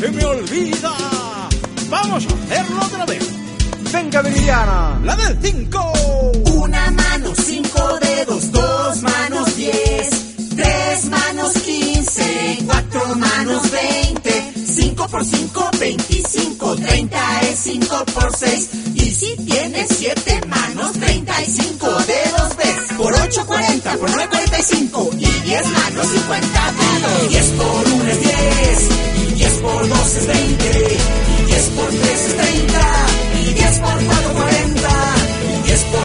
se me olvida. Vamos a hacerlo otra vez. Venga, Viridiana. La del 5. Una mano, 5 dedos, 2 manos, 10, 3 manos, 15, 4 manos, 20, 5 por 5, 25, 30 es 5 por 6. Y si tienes 7 manos, 35 dedos ves. Por 8, 40, por 9, 45. Y 10 manos, 50 dedos. 10 por 1 es 10. Y 10 por 2 es 20. Y 10 por 3 es 30. Y 10 por 4,